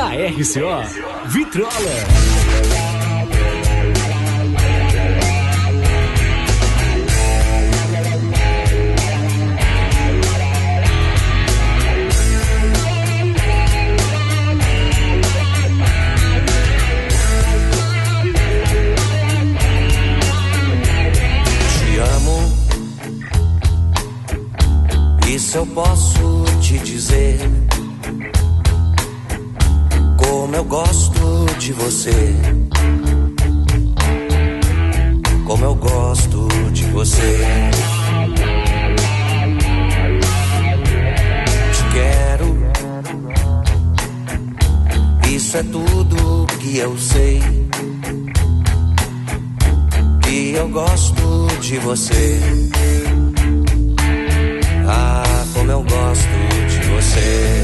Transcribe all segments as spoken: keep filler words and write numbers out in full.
Na R C O, Vitrola. Isso eu posso te dizer, como eu gosto de você, como eu gosto de você. Te quero, isso é tudo que eu sei, que eu gosto de você. Ah, como eu gosto de você.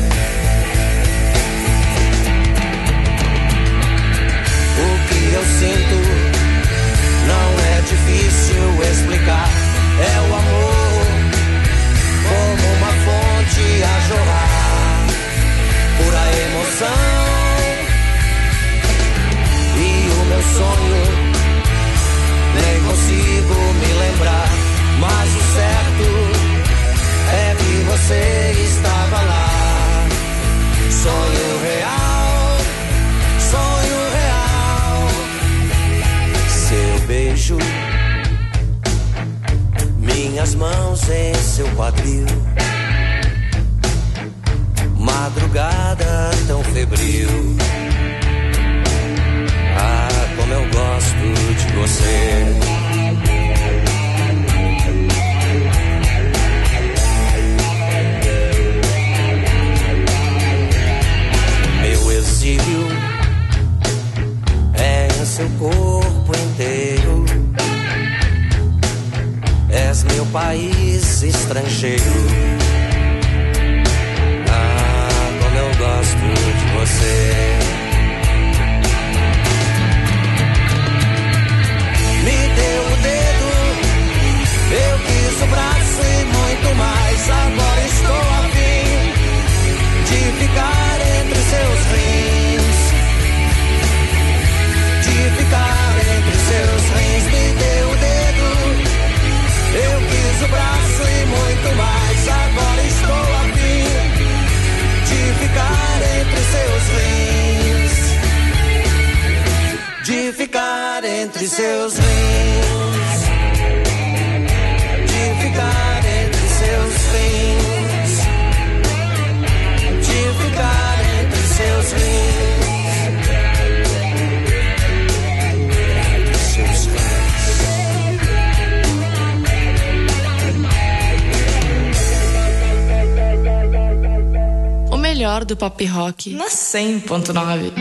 O que eu sinto não é difícil explicar. É o amor como uma fonte a jorrar, pura emoção. E o meu sonho nem consigo me lembrar, mas o certo é que você estava lá. Sonho real, sonho real. Seu beijo, minhas mãos em seu quadril, madrugada tão febril. Ah, como eu gosto de você. Exílio é em seu corpo inteiro. És meu país estrangeiro. Ah, como eu gosto de você. Me deu o dedo, eu quis o braço e muito mais. Agora estou a fim de ficar entre seus rins, de ficar entre seus rins. Me deu o dedo, eu quis o braço e muito mais. Agora estou a fim de ficar entre seus rins, de ficar entre seus rins, de ficar entre seus rins, de ficar entre seus rins, entre seus rins. O melhor do pop rock na cem ponto nove.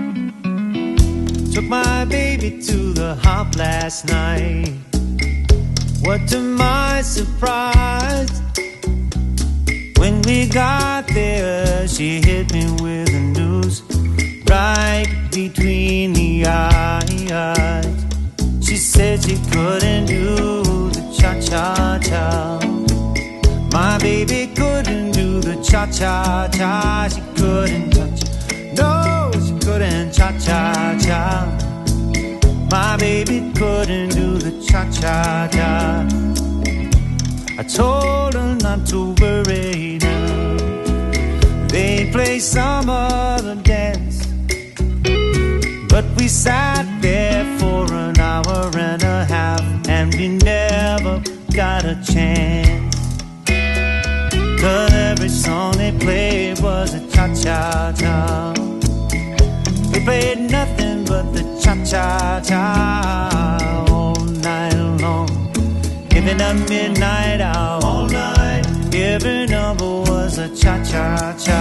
Took my baby to the hop last night. What to my surprise, when we got there, she hit me with the news right between the eyes. She said she couldn't do the cha-cha-cha. My baby couldn't do the cha-cha-cha. She couldn't touch it. No, she couldn't cha-cha-cha. My baby couldn't do the cha-cha-cha. I told her not to worry now. They play some other dance, but we sat there for an hour and a half, and we never got a chance. Cause every song they played was a cha-cha-cha. They played nothing but the cha-cha-cha all night long. Giving up midnight hour all night. Every number was a cha-cha-cha.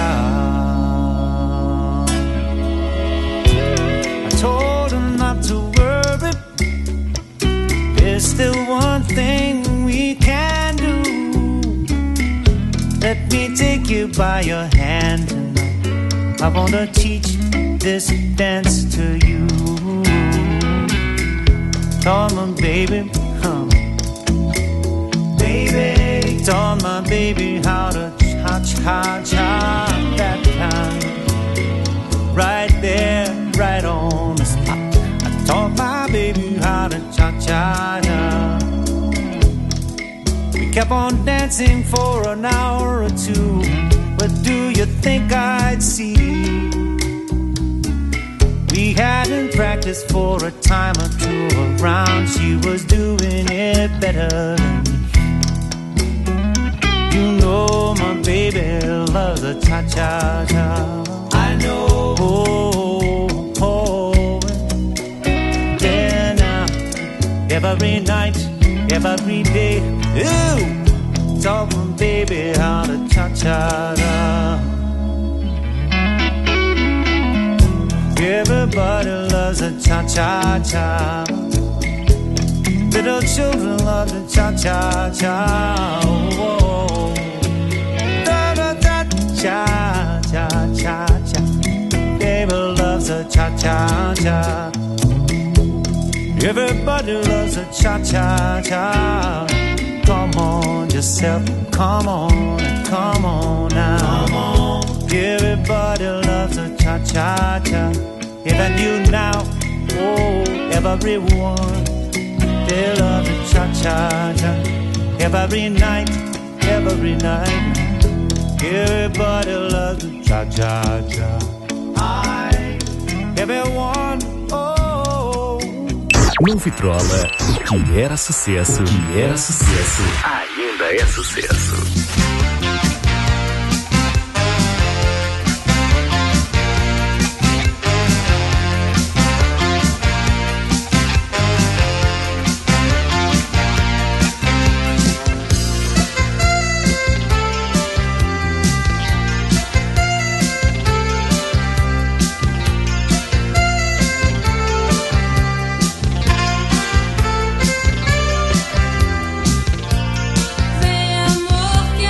I told him not to worry, there's still one thing we can do. Let me take you by your hand tonight. I wanna teach this dance to you. Come on, baby, come. Baby, taught my baby how to cha-cha-cha that time. right there, right on the spot. I taught my baby how to cha-cha-cha. We kept on dancing for an hour or two. But do you think I'd see? We hadn't practiced for a time or two around. She was doing it better than me. You know my baby loves a cha-cha-cha. I know. Oh, oh, yeah, now. Every night, every day. Ooh, taught my baby how to cha-cha-cha. Everybody loves a cha-cha-cha. Little children love the cha-cha-cha. Oh, da-da-da-cha-cha-cha-cha. Baby loves a cha-cha-cha. Everybody loves a cha-cha-cha. Come on yourself, come on, come on now. Come on. Everybody loves a cha-cha-cha. Even you now, oh, everyone, they love the cha-cha-cha. Every night, every night, everybody loves the cha-cha-cha. I, everyone, oh. No Vitrola, o que era sucesso, o que era sucesso, ainda é sucesso. Vem amor que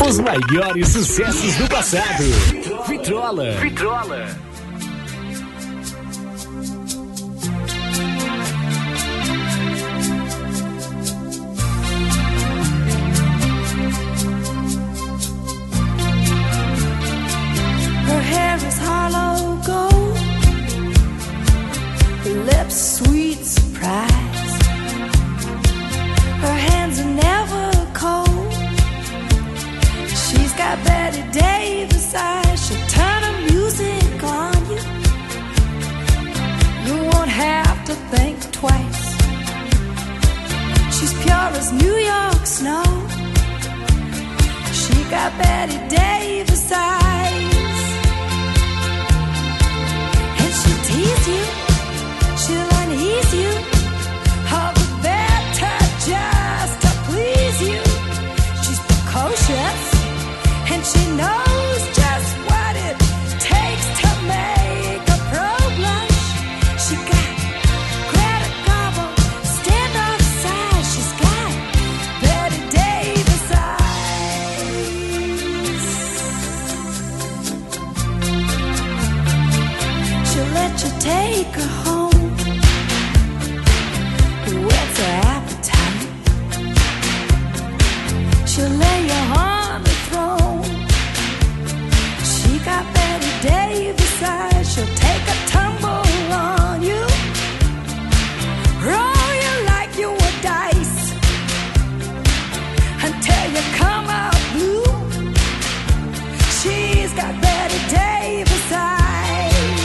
Os maiores sucessos do passado. Vitrola. Vitrola. Her hair is hollow gold, her lips sweet surprise. Her hands are never cold. She's got Betty Davis eyes. She'll turn her music on you. You won't have to think twice. She's pure as New York snow. She got Betty Davis eyes. And she'll tease you, she'll unease you, all the better just to please you. She's precocious, and she knows just what it takes to make a pro blush. She got Greta Garbo, stand off side. She's got Betty Davis eyes. She'll let you take her home, whet's her appetite. She'll lay you on the throne. She got Betty Davis eyes. She'll take a tumble on you, roll you like you were dice, until you come out blue. She's got Betty Davis eyes.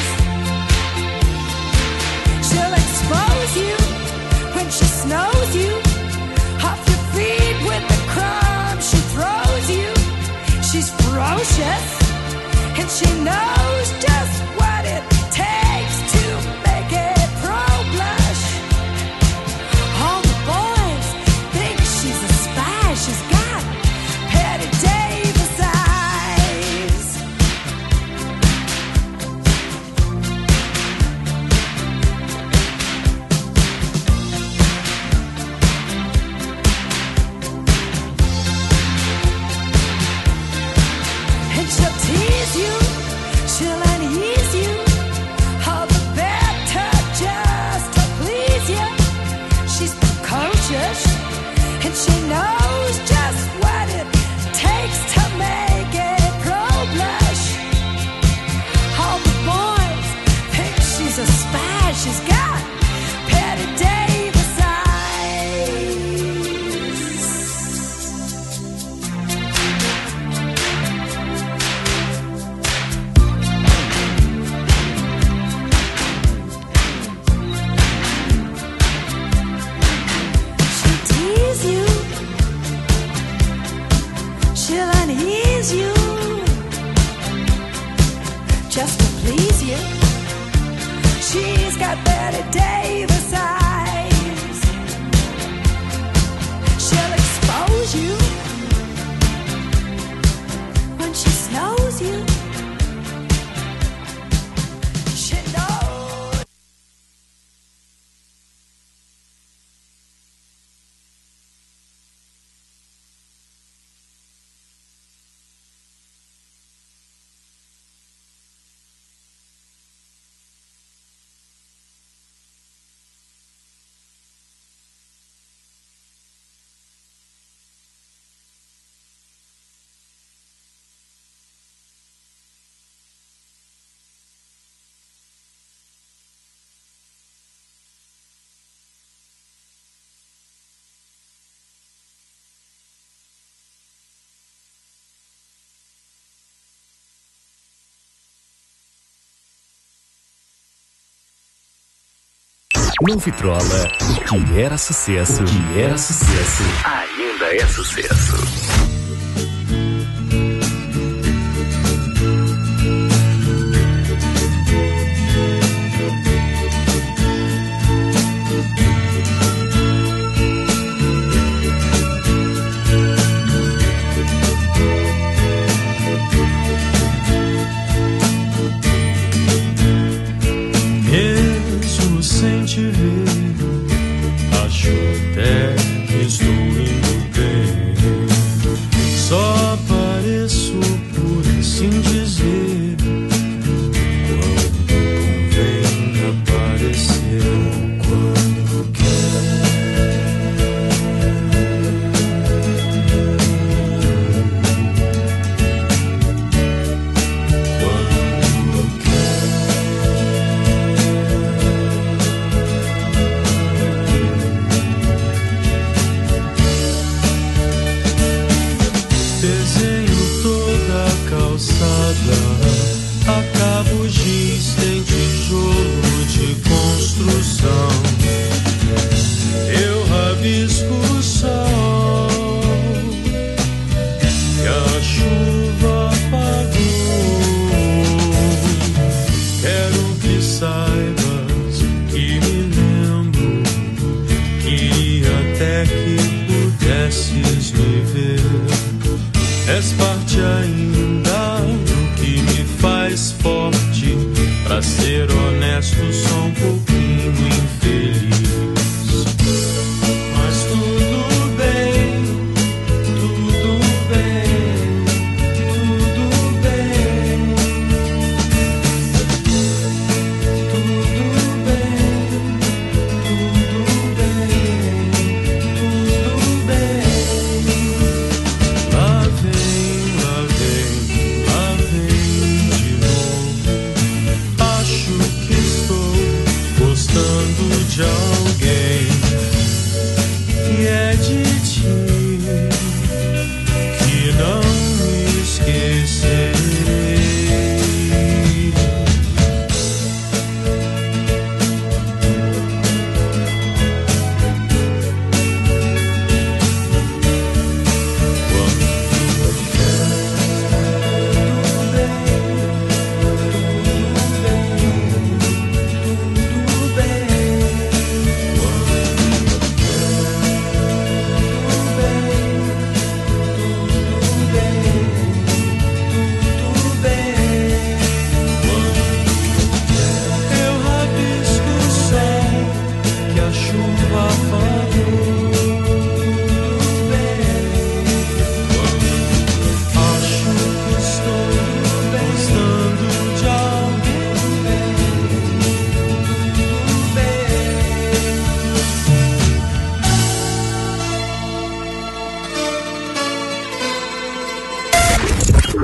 She'll expose you when she snows you, off your feet with the crumbs she throws you. She's ferocious, and she knows just what it takes to make it pro blush. All the boys think she's a spy. She's got Betty Davis eyes. And she'll tease you, she'll unease you, all the better just to please you. She's precocious, and she knows just what it takes to make it pro blush. All the boys think she's a spy. She's got Betty Davis eyes. She'll tease you, she'll unease you, just to please you. She's got Betty Davis eyes. She'll expose you when she snows you. She knows. No Vitrola, o que era sucesso, o que era sucesso, ainda é sucesso. Mesmo sem te ver, acho até que estou indo bem. Só para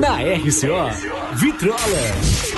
Na R C O, Vitrola.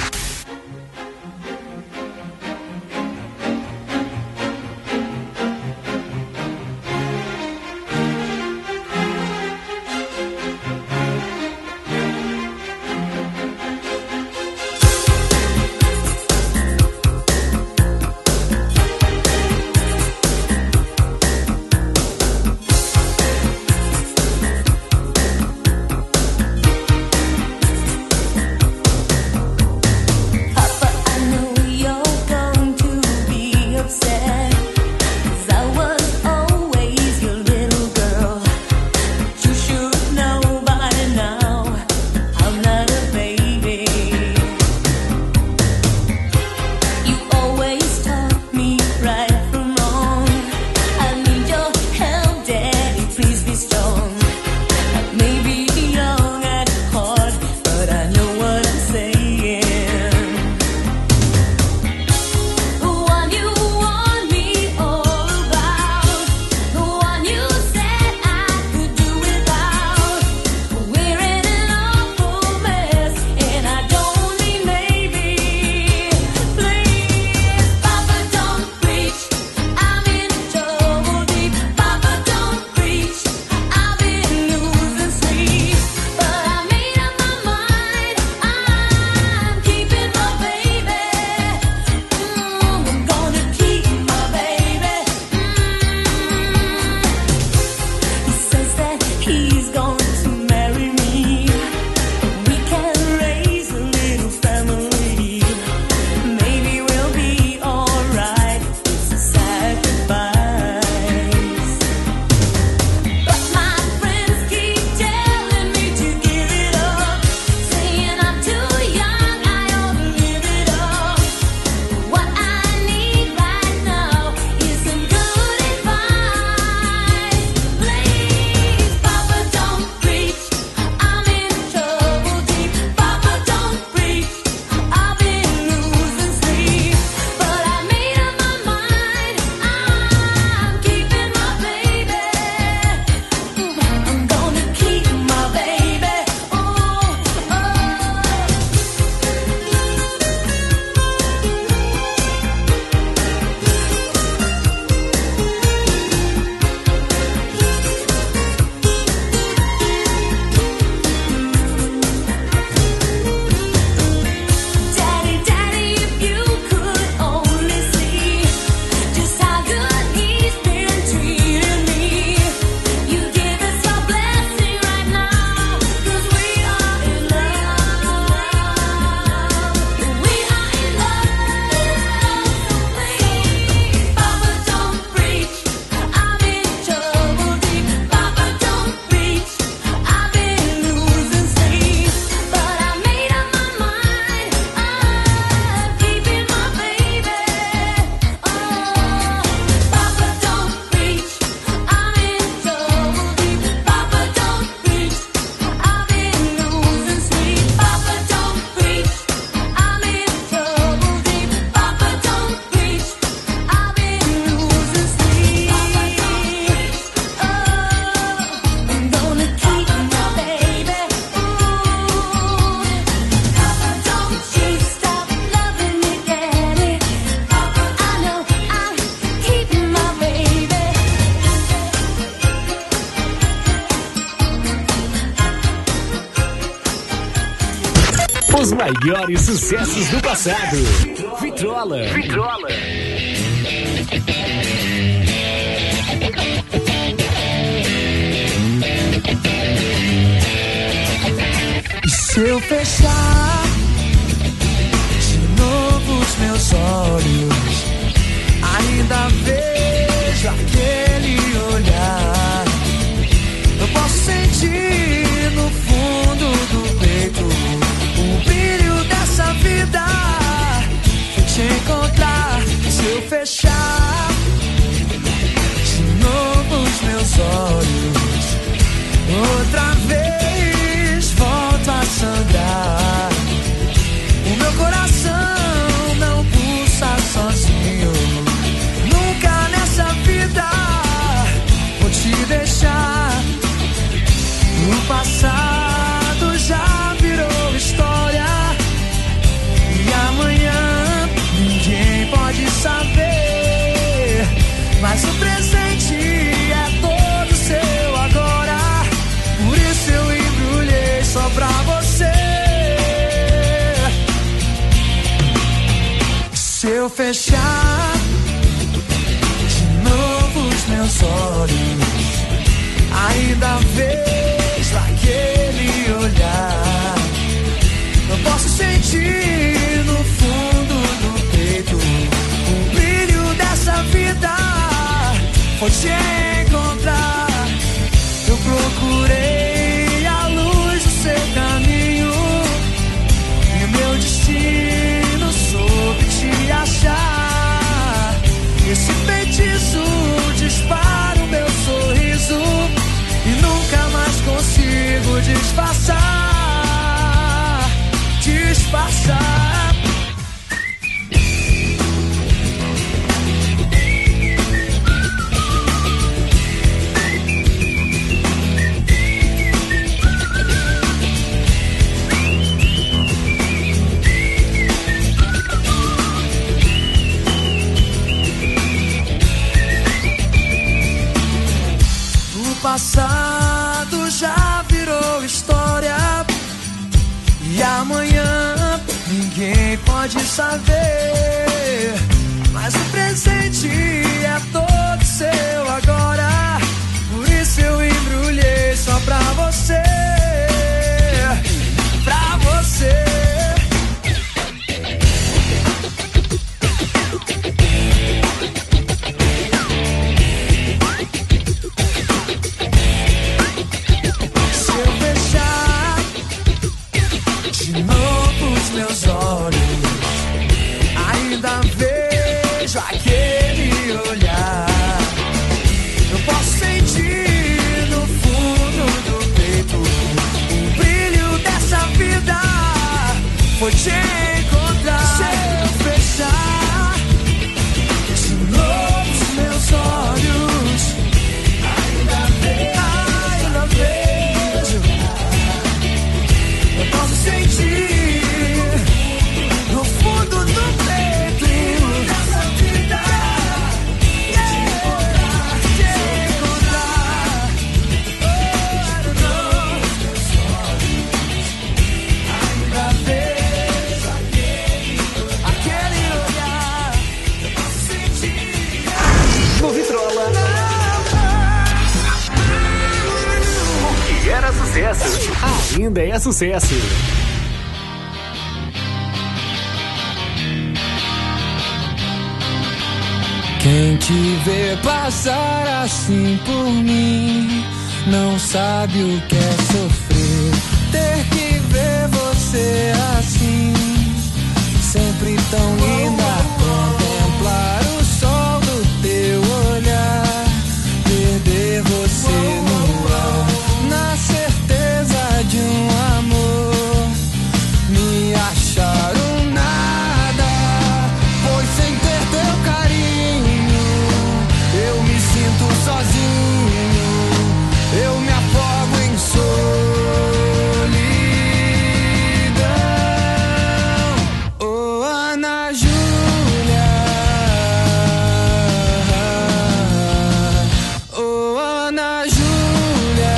Os maiores sucessos do passado. Vitrola. Vitrola. E se eu fechar de novo os meus olhos, ainda vejo aquele olhar. Eu posso sentir no fundo do peito o brilho dessa vida. Vou te encontrar se eu fechar de novo os meus olhos. Outra vez volto a sangrar. O meu coração não pulsa sozinho. Nunca nessa vida fechar de novo os meus olhos, ainda vejo aquele olhar. Eu posso sentir no fundo do peito o brilho dessa vida. Foi te encontrar, eu procurei a luz do seu caminho, e o meu destino soube te achar. Esse feitiço dispara o meu sorriso e nunca mais consigo disfarçar, disfarçar. O passado já virou história e amanhã ninguém pode saber, mas o presente é todo seu agora. Por isso eu embrulhei só pra você, pra você. Meus olhos, ainda vejo aquele olhar. Eu posso sentir no fundo do peito o brilho dessa vida. Foi te encontrar. Se eu fechar de novo os meus olhos, ainda vejo, ainda vejo. Eu posso sentir sucesso, ainda é sucesso. Quem te vê passar assim por mim não sabe o que é sofrer. Ter que ver você assim, sempre tão linda. Contemplar o sol do teu olhar, perder você no ar, na certeza de um amor, me achar um nada, pois sem ter teu carinho eu me sinto sozinho, eu me afogo em solidão. Oh, Ana Júlia, oh, Ana Júlia,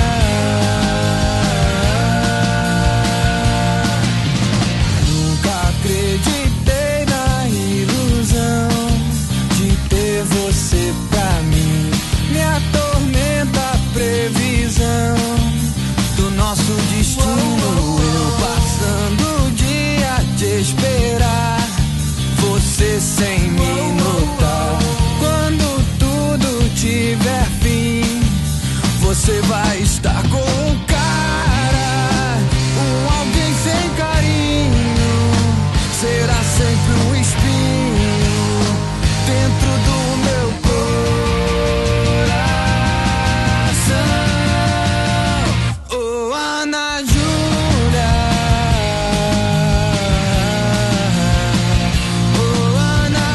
nunca acreditei na ilusão de ter você pra mim. Me atormenta a previsão do nosso destino, eu passando o dia de esperar você sem me notar. Quando tudo tiver fim, você vai estar com um cara, um alguém sem carinho, será sempre um espinho dentro do meu coração. Oh, Ana Júlia, oh, Ana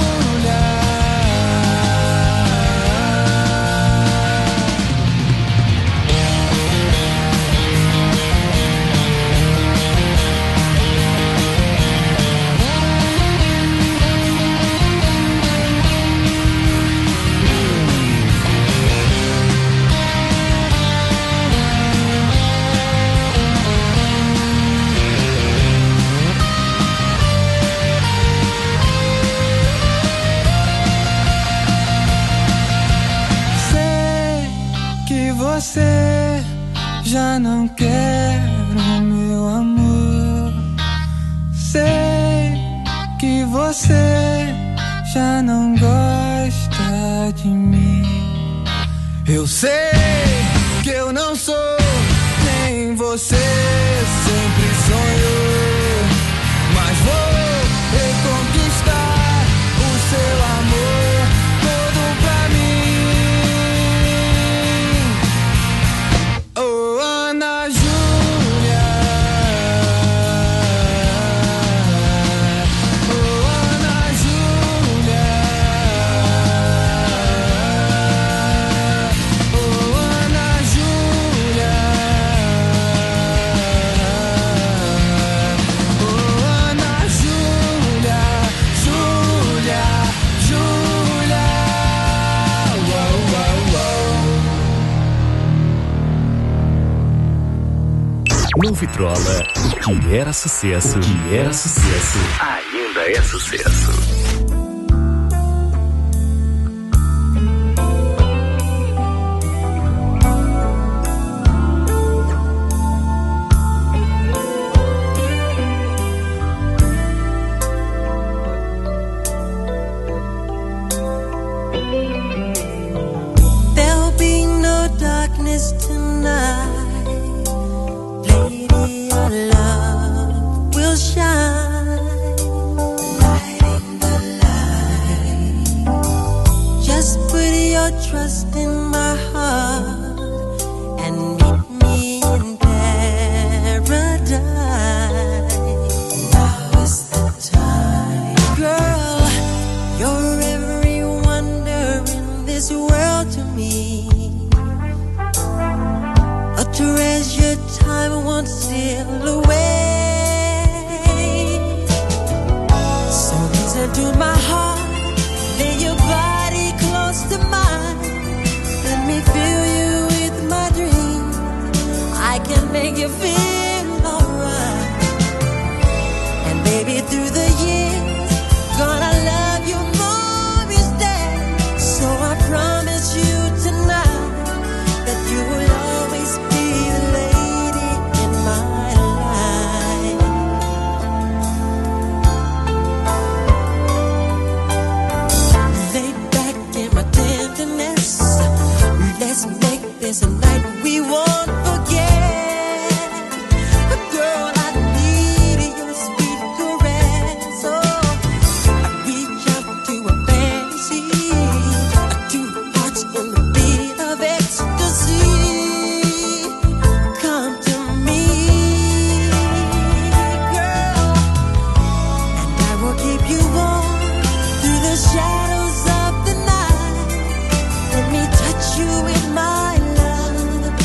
Júlia. você já não quer o meu amor. Sei que você já não gosta de mim. Eu sei que eu não sou quem você sempre sonhou, mas vou reconquistar o seu amor todo pra mim. Oh, Ana Júlia, oh, Ana Júlia, oh, Ana Júlia, oh, Ana Júlia, Júlia, Júlia, uau, uau, uau. No Vitrola, o que era sucesso, o que era sucesso, ainda é sucesso. There'll be no darkness tonight. Lady, our love will shine. Lighting the light. Just put your trust in my heart and meet me in paradise. Now is the time. Girl, you're every wonder in this world to me. A treasured time won't steal away. So listen to my heart, lay your body close to mine. Let me fill you with my dreams. I can make you feel alright. And baby, through the years, gonna love you more each day. So I promise you tonight that you will always be the lady in my life. Lay back in my tenderness. Let's make this a night we won't forget. Girl, I need your sweet caress. Oh, I reach out to a fantasy. Two hearts in the beat of ecstasy. Come to me, girl, and I will keep you warm through the shadows of the night. Let me touch you with my love.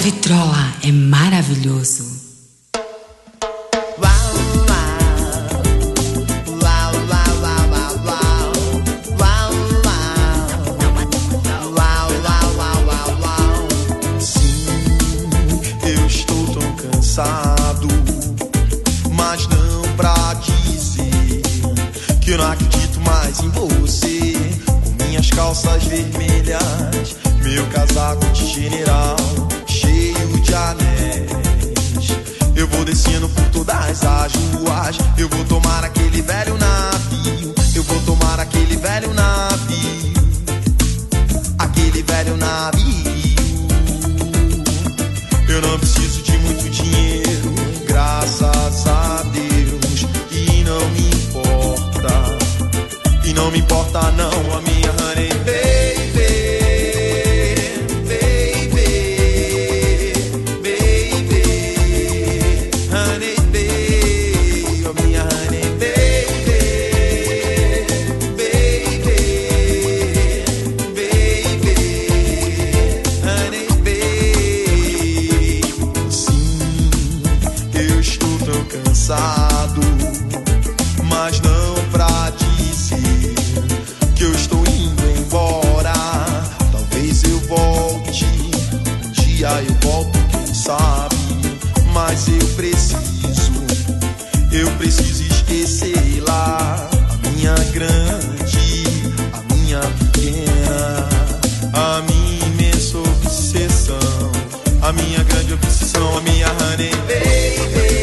Vitrola é maravilhoso. Mas não pra dizer que eu não acredito mais em você. Com minhas calças vermelhas, meu casaco de general cheio de anéis, eu vou descendo por todas as ruas. Eu vou tomar aquele velho navio, eu vou tomar aquele velho navio, aquele velho navio. Eu não preciso de muito dinheiro, graças a Deus, e não me importa, e não me importa não a minha honey baby, baby, baby, honey baby, a minha honey baby, baby, baby, honey baby. Sim, eu estou tão cansado, mas não pra dizer que eu estou indo embora. Talvez eu volte, um dia eu volto, quem sabe. Mas eu preciso, eu preciso esquecer lá a minha grande, a minha pequena, a minha imensa obsessão, a minha grande obsessão, a minha honey baby.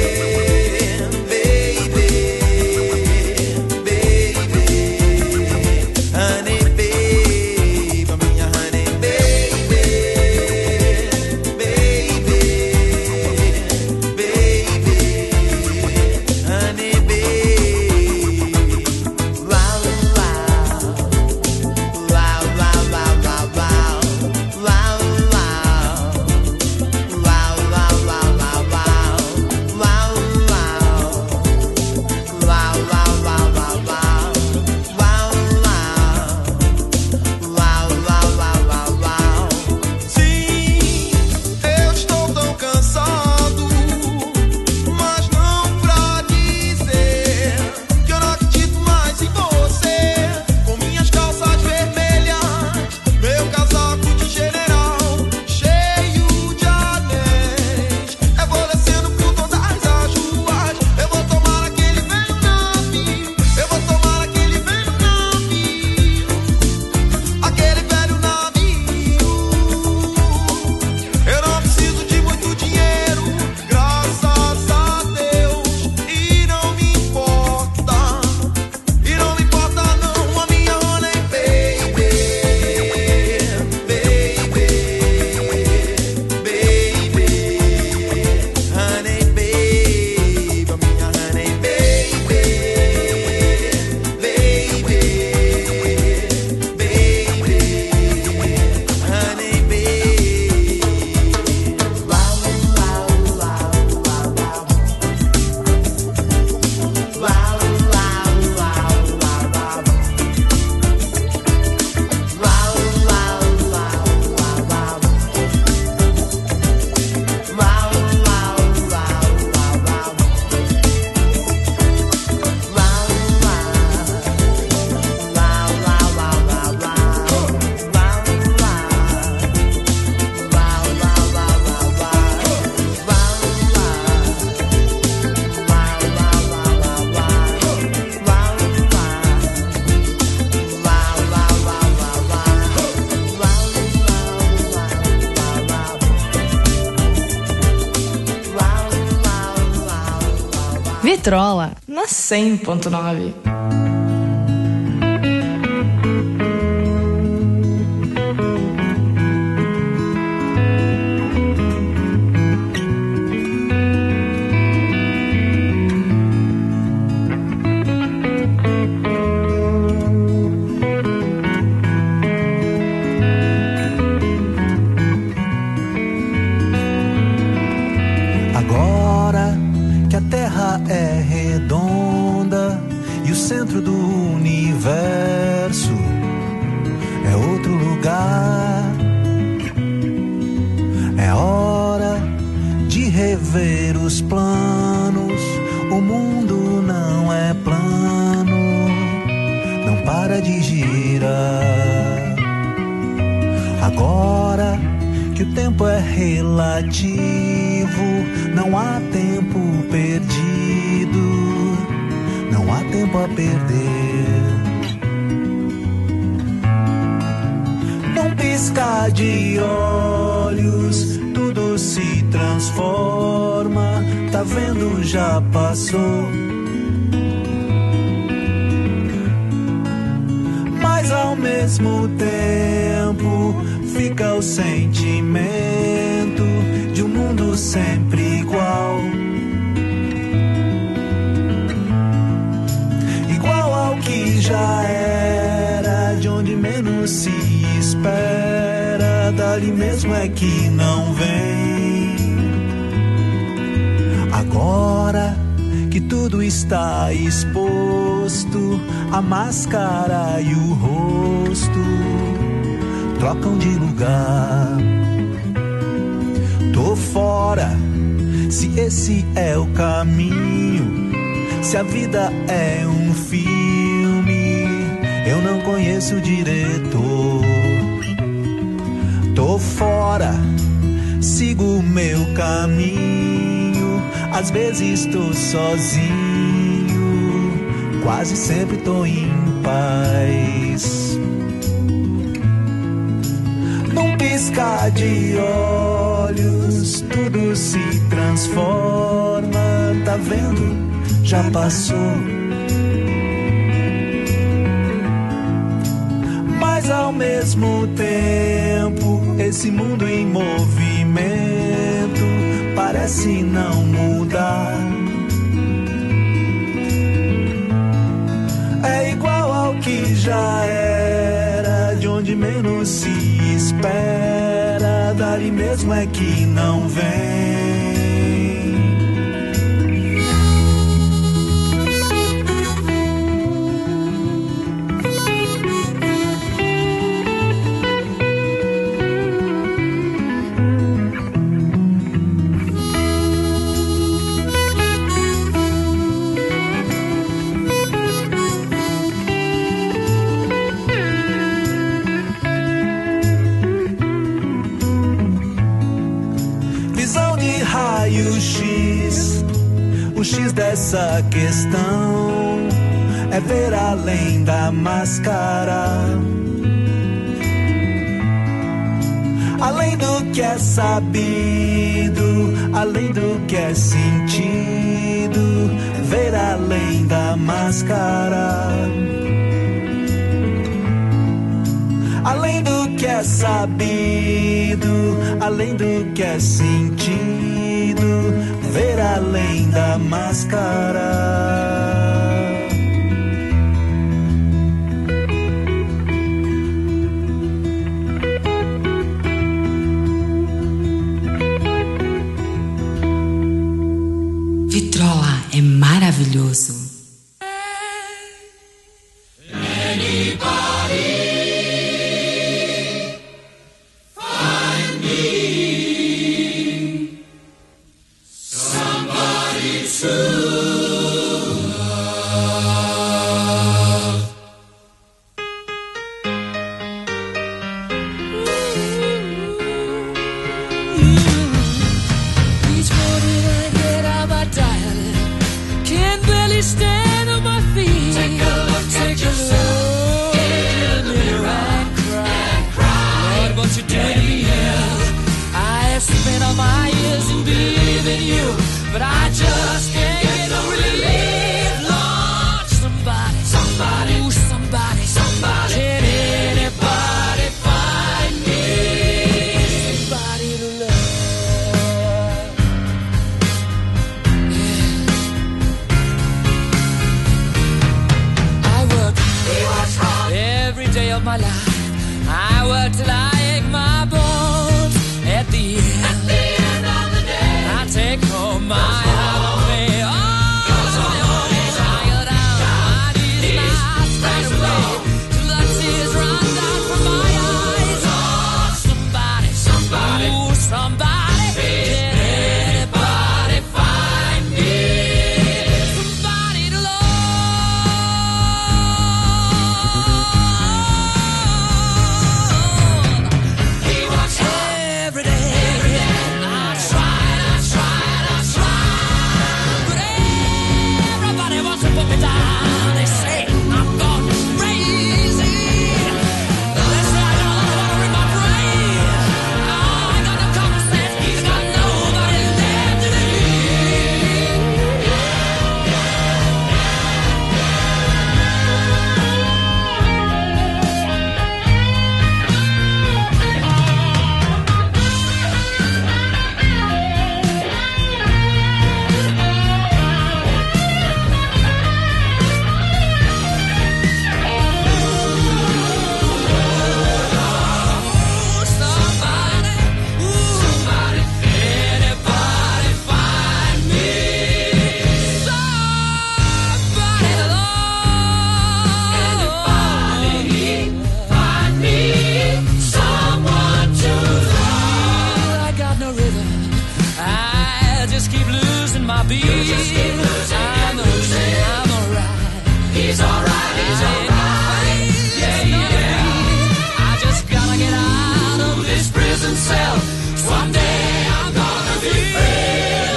Vitrola na cem ponto nove. Centro do universo é outro lugar. É hora ver os planos, o mundo não é plano, não para de girar. Agora que o tempo é relativo, não há tempo perdido, não há tempo a perder. Num piscar de olhos, tudo se transforma, tá vendo, já passou. Mas ao mesmo tempo fica o sentimento de um mundo sempre igual, igual ao que já era, de onde menos se espera, dali mesmo é que não vem. Agora que tudo está exposto, a máscara e o rosto trocam de lugar. Tô fora, se esse é o caminho, se a vida é um filme, eu não conheço o diretor. Tô fora, sigo o meu caminho, às vezes tô sozinho, quase sempre tô em paz. Num piscar de olhos, tudo se transforma, tá vendo? Já passou. Mas ao mesmo tempo, esse mundo em movimento parece não mudar. É igual ao que já era, de onde menos se espera, dali mesmo é que não vem. X, o X dessa questão é ver além da máscara, além do que é sabido, além do que é sentido, ver além da máscara, além do que é sabido, além do que é sentido, ver além da máscara. Vitrola é maravilhoso. My heart just keep losing my beat. You just keep losing, I'm losing, I'm alright. He's alright, he's alright. Yeah, yeah. I just gotta get out of this prison cell. Someday I'm gonna be free.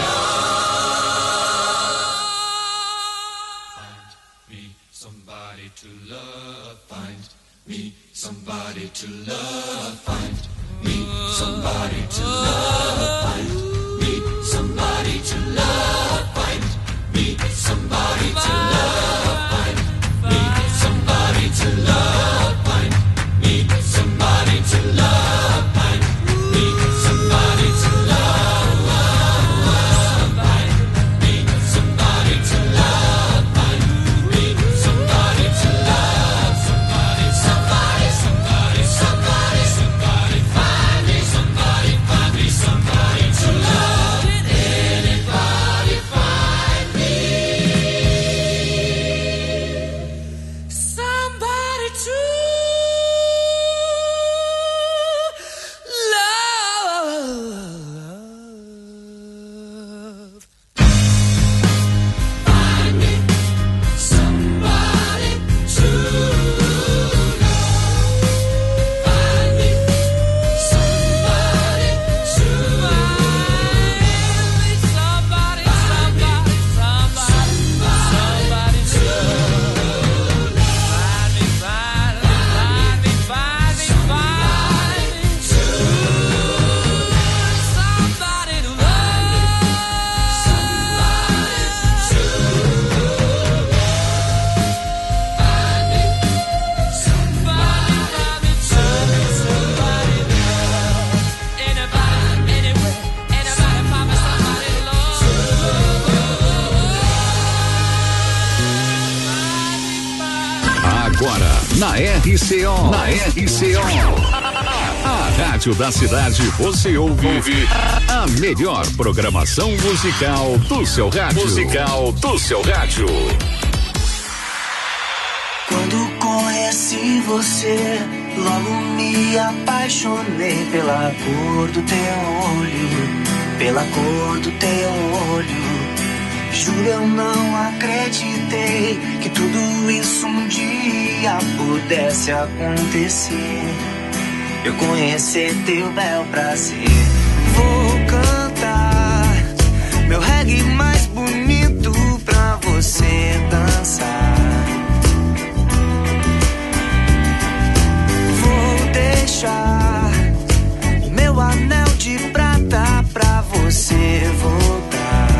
Find me somebody to love. Find me somebody to love. Find me somebody to love. Find me somebody to love. Find me somebody to love. Find me somebody to love. Find me somebody to love. Find me somebody to love. Find me somebody to love. Find me somebody to love. Somebody, somebody, somebody, somebody, somebody. Find me somebody, find me somebody to love. Anybody find me somebody to love. Find me somebody to love. Find me somebody to love. Somebody, somebody, somebody, somebody to love. Find me, find me, find me, find me, find me to love. Somebody to love. Somebody to love. Find me somebody, find me to somebody to love. Anybody, anywhere, anybody, find me somebody to love. Agora, na R C O. Na R C O. A rádio da cidade, você ouve, ouve a melhor programação musical do seu rádio. Musical do seu rádio. Quando conheci você, logo me apaixonei pela cor do teu olho, pela cor do teu olho. Juro, eu não acreditei que tudo isso um dia pudesse acontecer. Eu conhecer teu bel prazer. Vou cantar meu reggae mais bonito pra você dançar. Vou deixar meu anel de prata pra você voltar.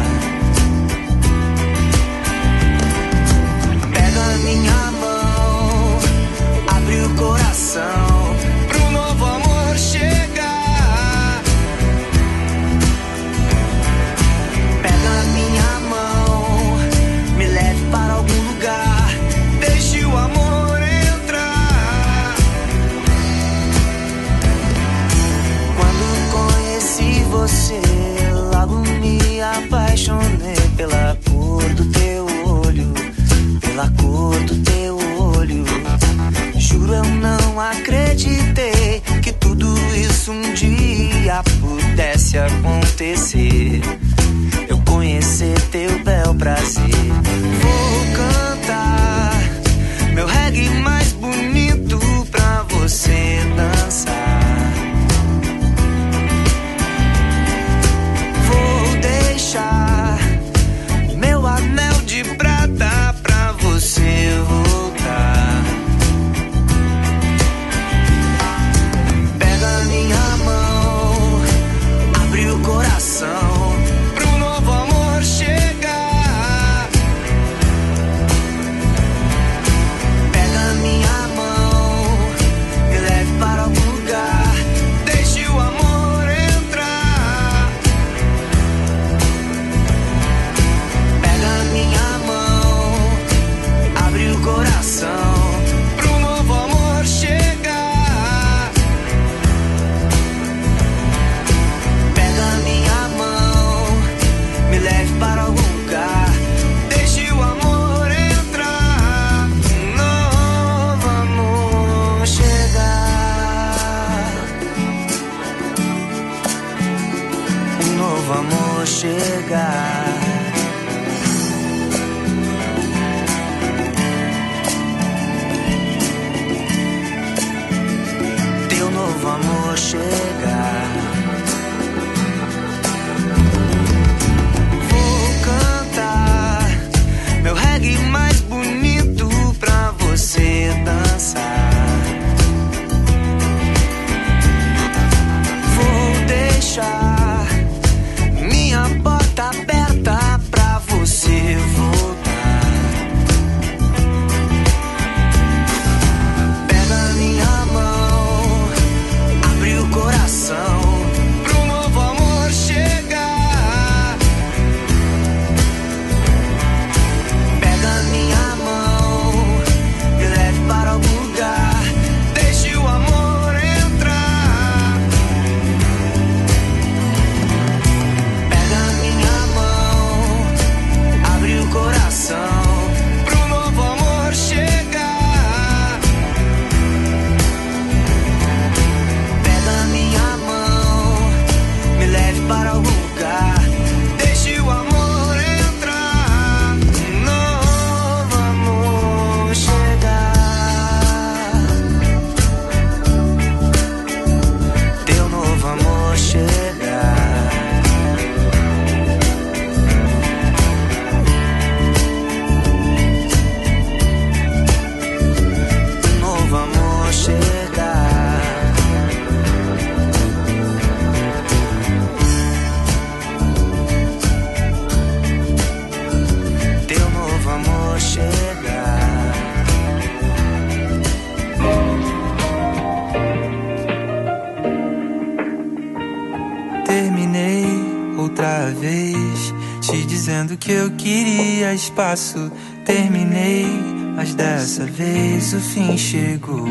Pega minha mão, abre o coração pro novo amor chegar. Pega minha mão, me leve para algum lugar, deixe o amor entrar. Quando conheci você, logo me apaixonei pela cor do teu olho, pela cor do teu olho. Juro, eu não acreditei que tudo isso um dia pudesse acontecer. Eu conhecer teu bel prazer. Vou cantar meu reggae mais bonito pra você dançar. Vou deixar meu anel de prata pra você voltar. Pega minha mão, abre o coração pro novo amor chegar. Pega minha mão, me leve para algum lugar, deixe o amor entrar. Pega minha mão, abre o coração pro novo amor chegar. Pega minha mão, novo amor chegar. Teu novo amor chegar. Vou cantar meu reggae mais bonito pra você dançar. Vou deixar minha porta aberta pra você voltar. Pega minha mão, abre o coração pro novo amor chegar. Pega minha mão, me leve para algum lugar, deixe o amor entrar. Pega minha mão, abre o coração pro novo amor chegar. Pega minha mão, me leve para algum lugar, deixe o amor entrar. Novo amor chegar. Teu novo amor chegar. Teu novo amor chegar. Teu novo amor chegar. Terminei outra vez, te dizendo que eu queria espaço. Terminei, mas dessa vez o fim chegou.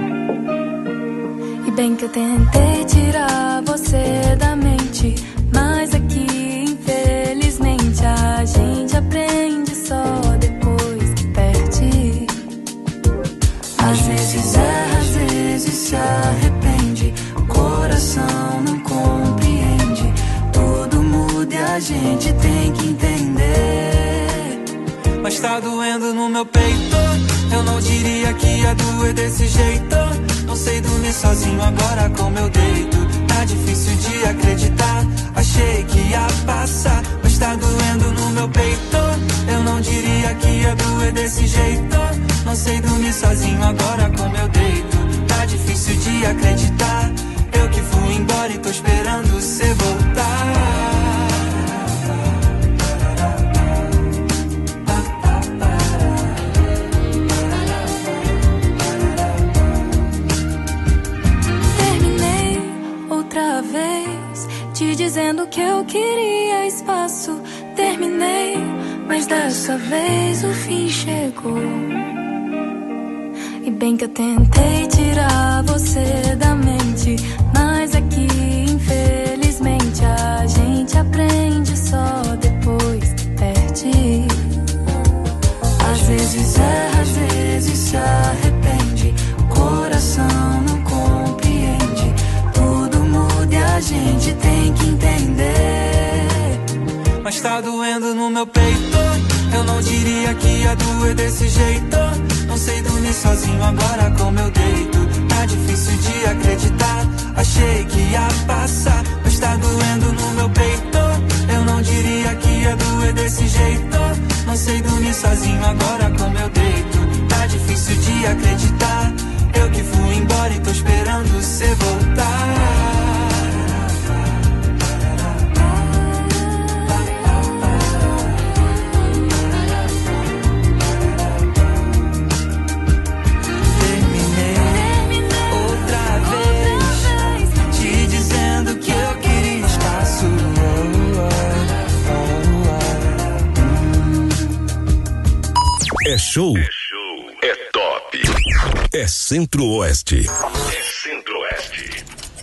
E bem que eu tentei tirar você da mente, mas aqui infelizmente a gente aprende só depois que perde. Às vezes erra, às vezes se arrepende, o coração não compreende, tudo muda e a gente tem que entender. Mas tá doendo no meu peito, eu não diria que ia doer desse jeito. Não sei dormir sozinho agora como eu deito. Tá difícil de acreditar, achei que ia passar. Mas tá doendo no meu peito, eu não diria que ia doer desse jeito. Não sei dormir sozinho agora como eu deito. Tá difícil de acreditar, eu que fui embora e tô esperando cê voltar. Outra vez, te dizendo que eu queria espaço. Terminei, mas dessa vez o fim chegou. E bem que eu tentei tirar você da mente, mas aqui infelizmente a gente aprende só depois que perde. Às vezes erra, às vezes se arrepende, o coração não compreende, tudo muda e a gente tem que entender. Mas tá doendo no meu peito, eu não diria que ia doer desse jeito. Não sei dormir sozinho agora como eu deito. Tá difícil de acreditar, achei que ia passar. Mas tá doendo no meu peito, eu não diria que ia doer desse jeito. Não sei dormir sozinho agora como eu deito. Tá difícil de acreditar, eu que fui embora e tô esperando cê voltar. É show, é show, é top, é Centro-Oeste. É Centro-Oeste.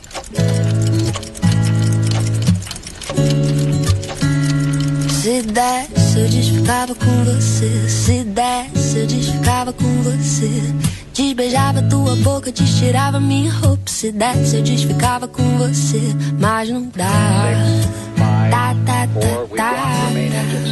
Se desse eu desficava com você, se desse eu desficava com você. Desbeijava tua boca, destirava minha roupa. Se desse eu desficava com você, mas não dá. Dá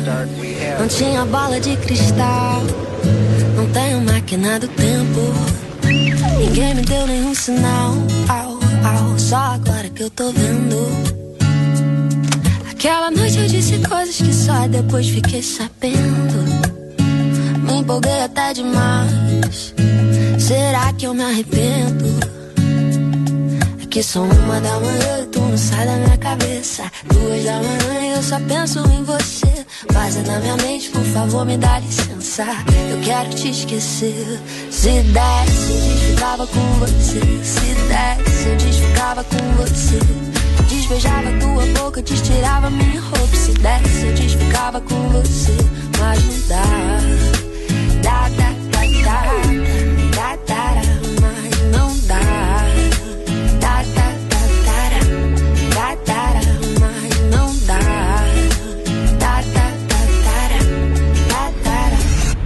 Não tinha bola de cristal, não tenho máquina do tempo. Ninguém me deu nenhum sinal, au, au, só agora que eu tô vendo. Aquela noite eu disse coisas que só depois fiquei sabendo. Me empolguei até demais, será que eu me arrependo? É que são uma da manhã e tu não sai da minha cabeça. Duas da manhã e eu só penso em você. Vaza na minha mente, por favor me dá licença. Eu quero te esquecer. Se desse, eu desficava com você. Se desse, eu desficava com você. Desbeijava tua boca, destirava minha roupa. Se desse, eu desficava com você. Mas não dá. Dá, dá, dá, dá, dá, dá, dá, mas não dá. Dá, dá, dá, dá, dá, dá, mas não dá. Dá, dá, dá, dá, dá, dá.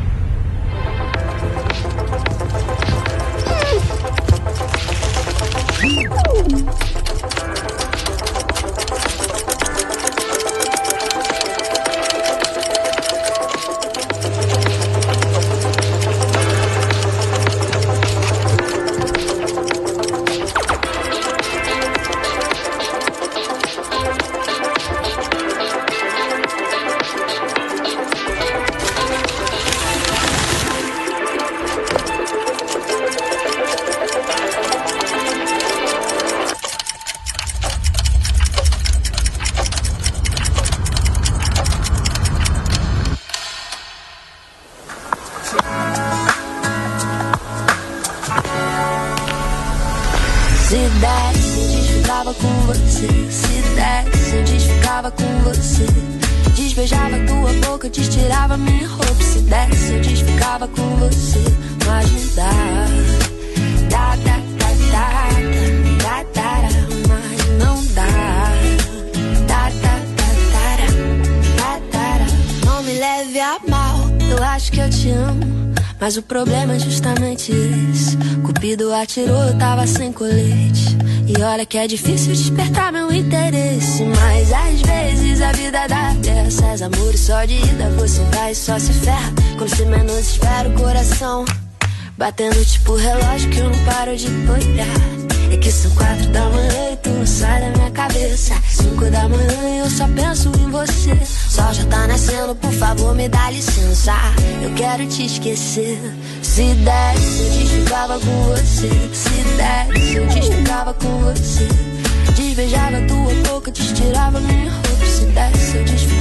Se desse, eu desficava com você. Se desse, eu desficava com você. Desbeijava tua boca, destirava minha roupa. Se desse, eu desficava com você. Mas não dá. Dá, dá, dá, dá, dá, dá, dá, mas não dá. Dá, dá, dá, dá, dá, dá. Não me leve a mal, eu acho que eu te amo. Mas o problema é justamente esse. Cupido atirou, eu tava sem colete. E olha que é difícil despertar meu interesse. Mas às vezes a vida dá dessas. Amores só de ida, você vai e só se ferra. Quando você menos espera o coração batendo tipo relógio que eu não paro de olhar. É que são quatro da manhã e tu não sai da minha cabeça. Cinco da manhã e eu só penso em você. Sol já tá nascendo, por favor me dá licença. Eu quero te esquecer. Se desse, eu desficava com você. Se desse, eu desficava com você. Desbeijava tua boca, destirava minha roupa. Se desse